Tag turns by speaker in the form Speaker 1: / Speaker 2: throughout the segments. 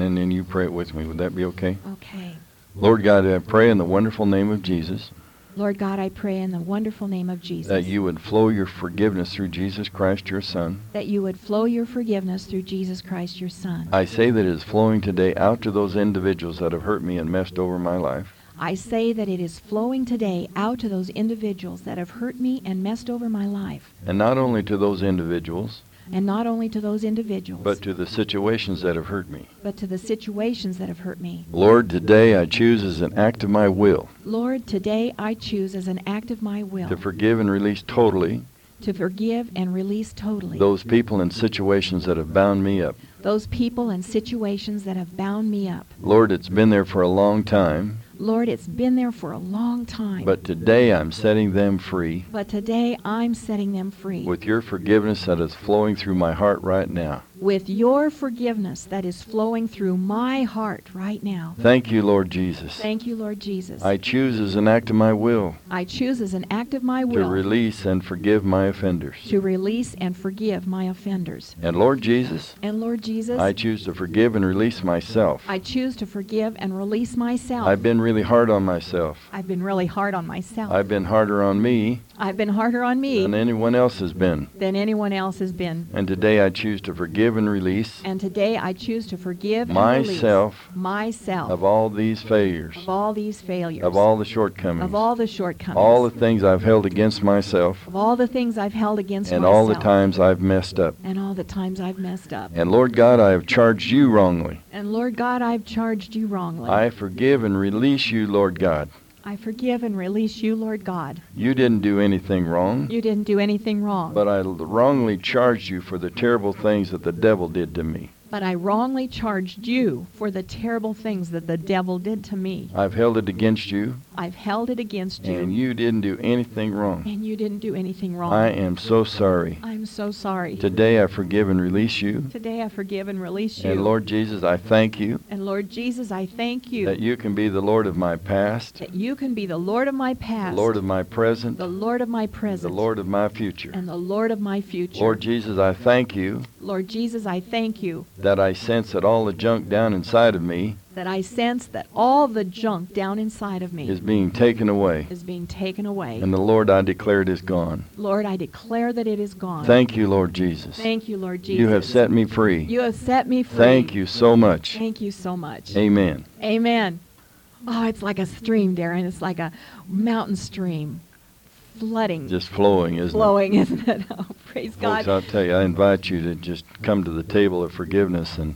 Speaker 1: and then you pray it with me. Would that be okay?
Speaker 2: Okay.
Speaker 1: Lord God, I pray in the wonderful name of Jesus
Speaker 2: Lord God, I pray in the wonderful name of Jesus
Speaker 1: that you would flow your forgiveness through Jesus Christ, your Son.
Speaker 2: that you would flow your forgiveness through Jesus Christ, your Son.
Speaker 1: I say that it is flowing today out to those individuals that have hurt me and messed over my life.
Speaker 2: I say that it is flowing today out to those individuals that have hurt me and messed over my life.
Speaker 1: And not only to those individuals,
Speaker 2: And not only to those individuals,
Speaker 1: but to the situations that have hurt me.
Speaker 2: but to the situations that have hurt me.
Speaker 1: Lord, today I choose as an act of my will
Speaker 2: Lord, today I choose as an act of my will
Speaker 1: to forgive and release totally
Speaker 2: to forgive and release totally
Speaker 1: those people and situations that have bound me up.
Speaker 2: those people and situations that have bound me up.
Speaker 1: Lord, it's been there for a long time,
Speaker 2: Lord, it's been there for a long time.
Speaker 1: but today I'm setting them free
Speaker 2: But today I'm setting them free
Speaker 1: with your forgiveness that is flowing through my heart right now.
Speaker 2: with your forgiveness that is flowing through my heart right now.
Speaker 1: Thank you, Lord Jesus.
Speaker 2: Thank you, Lord Jesus.
Speaker 1: I choose as an act of my will
Speaker 2: I choose as an act of my
Speaker 1: to
Speaker 2: will
Speaker 1: release and forgive my offenders.
Speaker 2: to release and forgive my offenders.
Speaker 1: And Lord Jesus,
Speaker 2: And Lord Jesus,
Speaker 1: I choose to forgive and release myself.
Speaker 2: I choose to forgive and release myself.
Speaker 1: I've been really hard on myself.
Speaker 2: I've been really hard on myself.
Speaker 1: I've been harder on me
Speaker 2: I've been harder on me
Speaker 1: than anyone else has been.
Speaker 2: than anyone else has been.
Speaker 1: And today I choose to forgive and release
Speaker 2: And today I choose to forgive and
Speaker 1: myself
Speaker 2: release myself
Speaker 1: of all these failures,
Speaker 2: of all these failures,
Speaker 1: of all the shortcomings,
Speaker 2: of all the shortcomings,
Speaker 1: all the things I've held against myself,
Speaker 2: of all the things I've held against
Speaker 1: and
Speaker 2: myself,
Speaker 1: all the times I've messed up.
Speaker 2: and all the times I've messed up.
Speaker 1: And Lord God, I have charged you wrongly.
Speaker 2: And Lord God, I've charged you wrongly.
Speaker 1: I forgive and release you, Lord God.
Speaker 2: I forgive and release you, Lord God.
Speaker 1: You didn't do anything wrong,
Speaker 2: You didn't do anything wrong.
Speaker 1: but I wrongly charged you for the terrible things that the devil did to me.
Speaker 2: But I wrongly charged you for the terrible things that the devil did to me.
Speaker 1: I've held it against you,
Speaker 2: I've held it against you.
Speaker 1: and you didn't do anything wrong.
Speaker 2: And you didn't do anything wrong.
Speaker 1: I am so sorry.
Speaker 2: I'm so sorry.
Speaker 1: Today I forgive and release you.
Speaker 2: Today I forgive and release you.
Speaker 1: And Lord Jesus, I thank you
Speaker 2: And Lord Jesus, I thank you
Speaker 1: that you can be the Lord of my past,
Speaker 2: that you can be the Lord of my
Speaker 1: the
Speaker 2: past,
Speaker 1: Lord of my present,
Speaker 2: the Lord of my
Speaker 1: the
Speaker 2: present,
Speaker 1: Lord of my future.
Speaker 2: and the Lord of my future.
Speaker 1: Lord Jesus, I thank you
Speaker 2: Lord Jesus, I thank you
Speaker 1: that I sense that all the junk down inside of me
Speaker 2: that I sense that all the junk down inside of me
Speaker 1: is being taken away.
Speaker 2: is being taken away.
Speaker 1: And the Lord, I declare it is gone.
Speaker 2: Lord, I declare that it is gone.
Speaker 1: Thank you, Lord Jesus.
Speaker 2: Thank you, Lord Jesus.
Speaker 1: You have set me free.
Speaker 2: You have set me free.
Speaker 1: Thank you so much.
Speaker 2: Thank you so much.
Speaker 1: Amen.
Speaker 2: Amen. Oh, it's like a stream, Darren. It's like a mountain stream flooding,
Speaker 1: Just flowing, isn't
Speaker 2: flowing, isn't it? Oh, praise
Speaker 1: it?
Speaker 2: God.
Speaker 1: Folks, I'll tell you, I invite you to just come to the table of forgiveness and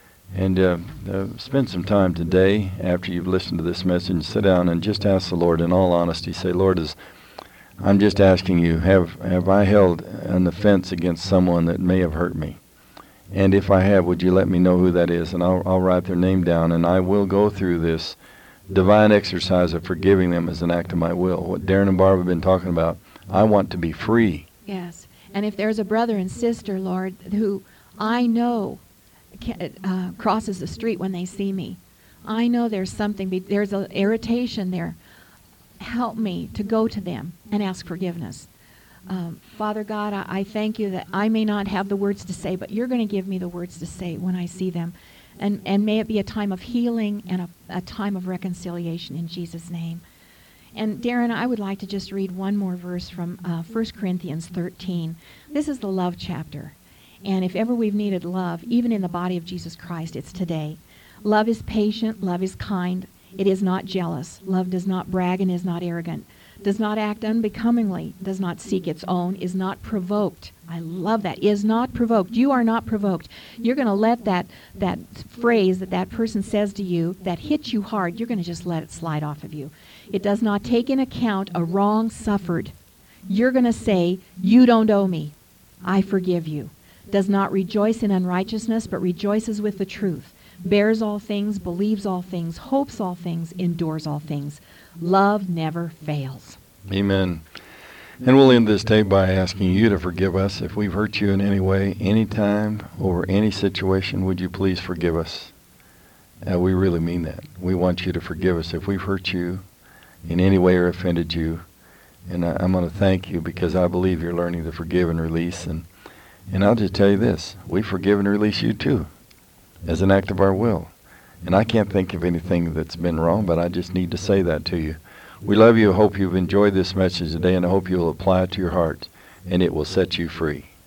Speaker 1: spend some time today after you've listened to this message. Sit down and just ask the Lord in all honesty. Say, Lord, I'm just asking you, have I held an offense against someone that may have hurt me? And if I have, would you let me know who that is? And I'll write their name down, and I will go through this divine exercise of forgiving them as an act of my will. What Darren and Barb have been talking about, I want to be free.
Speaker 2: Yes. And if there's a brother and sister, Lord, who I know crosses the street when they see me, I know there's something, there's an irritation there. Help me to go to them and ask forgiveness. Father God, I thank you that I may not have the words to say, but you're going to give me the words to say when I see them. And may it be a time of healing and a time of reconciliation in Jesus' name. And Darren, I would like to just read one more verse from 1 Corinthians 13. This is the love chapter. And if ever we've needed love, even in the body of Jesus Christ, it's today. Love is patient. Love is kind. It is not jealous. Love does not brag and is not arrogant. Does not act unbecomingly. Does not seek its own. Is not provoked. I love that. Is not provoked. You are not provoked. You're going to let that phrase that person says to you that hits you hard, you're going to just let it slide off of you. It does not take in account a wrong suffered. You're going to say, you don't owe me. I forgive you. Does not rejoice in unrighteousness, but rejoices with the truth. Bears all things, believes all things, hopes all things, endures all things. Love never fails.
Speaker 1: Amen. And we'll end this day by asking you to forgive us. If we've hurt you in any way, any time, over any situation, would you please forgive us? We really mean that. We want you to forgive us if we've hurt you in any way or offended you. And I'm going to thank you because I believe you're learning to forgive and release. And I'll just tell you this. We forgive and release you too. as an act of our will. And I can't think of anything that's been wrong, but I just need to say that to you. We love you. Hope you've enjoyed this message today, and I hope you'll apply it to your heart, and it will set you free.